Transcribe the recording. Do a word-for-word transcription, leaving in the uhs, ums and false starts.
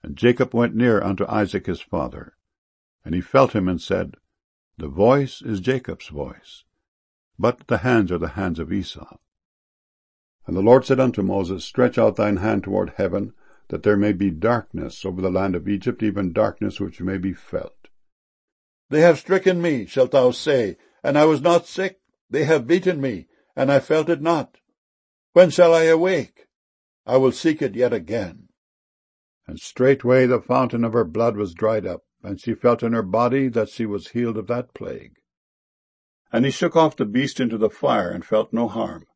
And Jacob went near unto Isaac his father, and he felt him, and said, The voice is Jacob's voice, but the hands are the hands of Esau. And the Lord said unto Moses, Stretch out thine hand toward heaven, that there may be darkness over the land of Egypt, even darkness which may be felt. They have stricken me, shalt thou say, and I was not sick. They have beaten me, and I felt it not. When shall I awake? I will seek it yet again. And straightway the fountain of her blood was dried up, and she felt in her body that she was healed of that plague. And he shook off the beast into the fire, and felt no harm.